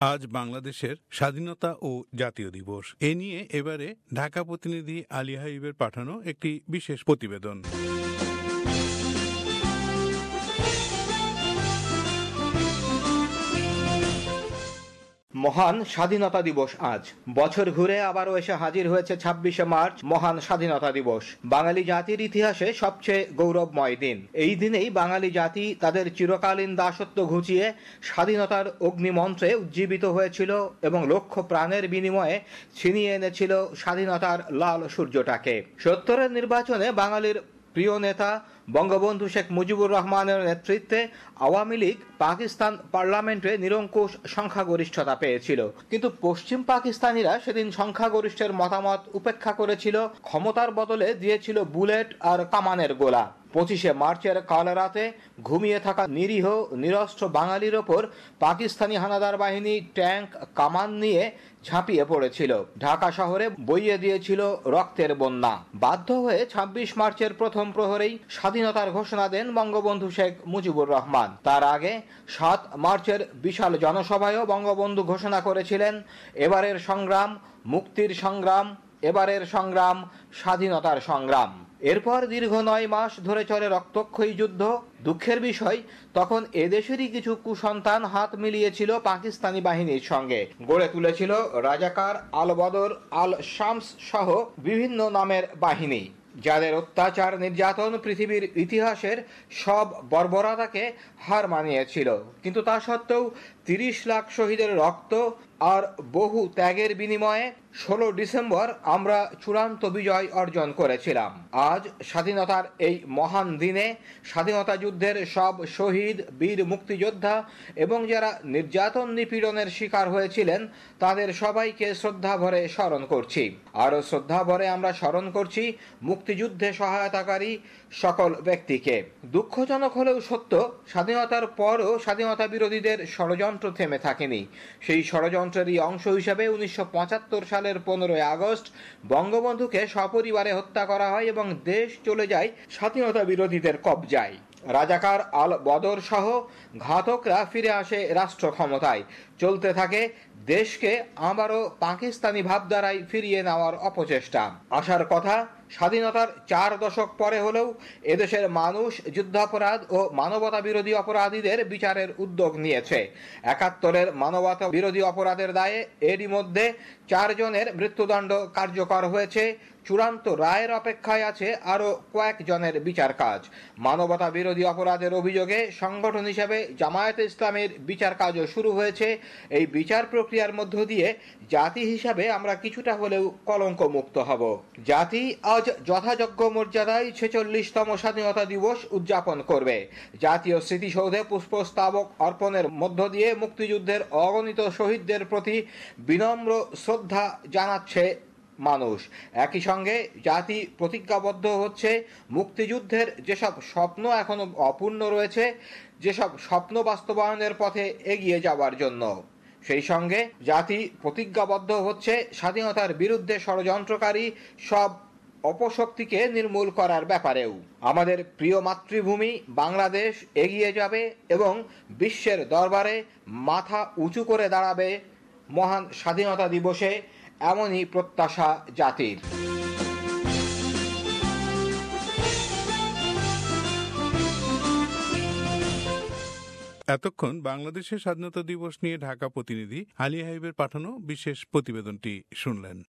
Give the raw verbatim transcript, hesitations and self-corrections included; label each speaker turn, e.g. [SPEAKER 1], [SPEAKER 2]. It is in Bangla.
[SPEAKER 1] আজ বাংলাদেশের স্বাধীনতা ও জাতীয় দিবস। এ নিয়ে এবারে ঢাকা প্রতিনিধি আলী হাবিবের পাঠানো একটি বিশেষ প্রতিবেদন।
[SPEAKER 2] মহান স্বাধীনতা দিবস আজ। বছর ঘুরে আবারও এসে হাজির হয়েছে ছাব্বিশে মার্চ, মহান স্বাধীনতা দিবস। বাঙালি জাতির ইতিহাসে সবচেয়ে গৌরবময় দিন। এই দিনেই বাঙালি জাতি তাদের চিরকালীন দাসত্ব ঘুচিয়ে স্বাধীনতার অগ্নিমন্ত্রে উজ্জীবিত হয়েছিল এবং লক্ষ প্রাণের বিনিময়ে ছিনিয়ে এনেছিল স্বাধীনতার লাল সূর্যটাকে। সত্তরের নির্বাচনে বাঙালির প্রিয় নেতা বঙ্গবন্ধু শেখ মুজিবুর রহমানের নেতৃত্বে আওয়ামী লীগ পাকিস্তান পার্লামেন্টে নিরঙ্কুশ সংখ্যাগরিষ্ঠতা পেয়েছিল, কিন্তু পশ্চিম পাকিস্তানিরা সেদিন সংখ্যাগরিষ্ঠের মতামত উপেক্ষা করেছিল, ক্ষমতার বদলে দিয়েছিল বুলেট আর কামানের গোলা। পঁচিশে মার্চের কাল রাতে ঘুমিয়ে থাকা নিরীহ নিরস্ত্র বাঙালির ওপর পাকিস্তানি হানাদার বাহিনী ট্যাঙ্ক কামান নিয়ে ঝাঁপিয়ে পড়েছিল। ঢাকা শহরে বইয়ে দিয়েছিল রক্তের বন্যা। বাধ্য হয়ে ছাব্বিশ মার্চের প্রথম প্রহরেই স্বাধীনতার ঘোষণা দেন বঙ্গবন্ধু শেখ মুজিবুর রহমান। তার আগে সাত মার্চের বিশাল জনসভায়ও বঙ্গবন্ধু ঘোষণা করেছিলেন, এবারের সংগ্রাম মুক্তির সংগ্রাম, এবারের সংগ্রাম স্বাধীনতার সংগ্রাম। এরপর দীর্ঘ নয় মাস ধরে চলে রক্তক্ষয়ী যুদ্ধ। দুঃখের বিষয়, তখন এদেশেরই কিছু কুসন্তান হাত মিলিয়েছিল পাকিস্তানি বাহিনীর সঙ্গে, গড়ে তুলেছিল রাজাকার, আল বদর, আল শামস সহ বিভিন্ন নামের বাহিনী, যাদের অত্যাচার নির্যাতন পৃথিবীর ইতিহাসের সব বর্বরতাকে হার মানিয়েছিল। কিন্তু তা সত্ত্বেও তিরিশ লাখ শহীদের রক্ত আর বহু ত্যাগের বিনিময়ে ষোলো ডিসেম্বর আমরা চূড়ান্ত বিজয় অর্জন করেছিলাম। আজ স্বাধীনতার এই মহান দিনে স্বাধীনতা যুদ্ধের সব শহীদ, বীর মুক্তিযোদ্ধা এবং যারা নির্যাতন নিপীড়নের শিকার হয়েছিলেন তাদের সবাইকে শ্রদ্ধা ভরে স্মরণ করছি। আরও শ্রদ্ধা ভরে আমরা স্মরণ করছি মুক্তিযুদ্ধে সহায়তাকারী সকল ব্যক্তিকে। দুঃখজনক হলেও সত্য, স্বাধীনতার পরও স্বাধীনতা বিরোধীদের ষড়যন্ত্র থেমে থাকেনি। সেই ষড়যন্ত্রেরই অংশ হিসেবে উনিশশো পঁচাত্তর সালের পনেরোই আগস্ট বঙ্গবন্ধুকে সপরিবারে হত্যা করা হয় এবং দেশ চলে যায় স্বাধীনতা বিরোধীদের কবজায়। রাজাকার, আল বদর সহ ঘাতকরা ফিরে আসে রাষ্ট্র ক্ষমতায়। চলতে থাকে দেশকে আবারও পাকিস্তানি ভাবধারায় ফিরিয়ে নেওয়ার অপচেষ্টা। আসার কথা স্বাধীনতার চার দশক পরে হলেও এদেশের মানুষ যুদ্ধাপরাধ ও মানবতা বিরোধী অপরাধীদের বিচারের উদ্যোগ নিয়েছে। একাত্তরের মানবতা বিরোধী অপরাধের দায়ে এরই মধ্যে চারজনের মৃত্যুদণ্ড কার্যকর হয়েছে। চূড়ান্ত রায়ের অপেক্ষায় আছে আরও কয়েকজনের বিচার কাজ। মানবতা বিরোধী অপরাধের অভিযোগে সংগঠন হিসেবে জামায়াতে ইসলামের বিচার কাজও শুরু হয়েছে। এই বিচার প্রক্রিয়ার মধ্য দিয়ে জাতি হিসাবে আমরা কিছুটা হলেও কলঙ্ক মুক্ত হব। জাতি আজ যথাযোগ্য মর্যাদায় ছেচল্লিশতম স্বাধীনতা দিবস উদযাপন করবে। জাতীয় স্মৃতিসৌধে পুষ্পস্তবক অর্পণের মধ্য দিয়ে মুক্তিযুদ্ধের অগণিত শহীদদের প্রতি বিনম্র শ্রদ্ধা জানাচ্ছে মানুষ। একই সঙ্গে জাতি প্রতিজ্ঞাবদ্ধ হচ্ছে মুক্তিযুদ্ধের যেসব স্বপ্ন এখনো অপূর্ণ রয়েছে, যেসব স্বপ্ন বাস্তবায়নের পথে এগিয়ে যাওয়ার জন্য। সেই সঙ্গে জাতি প্রতিজ্ঞাবদ্ধ হচ্ছে স্বাধীনতার বিরুদ্ধে ষড়যন্ত্রকারী সব অপশক্তিকে নির্মূল করার ব্যাপারেও। আমাদের প্রিয় মাতৃভূমি বাংলাদেশ এগিয়ে যাবে এবং বিশ্বের দরবারে মাথা উঁচু করে দাঁড়াবে মহান স্বাধীনতা দিবসে, এমনই প্রত্যাশা জাতির।
[SPEAKER 1] এতক্ষণ বাংলাদেশের স্বাধীনতা দিবস নিয়ে ঢাকা প্রতিনিধি আলী হাবিবের পাঠানো বিশেষ প্রতিবেদনটি শুনলেন।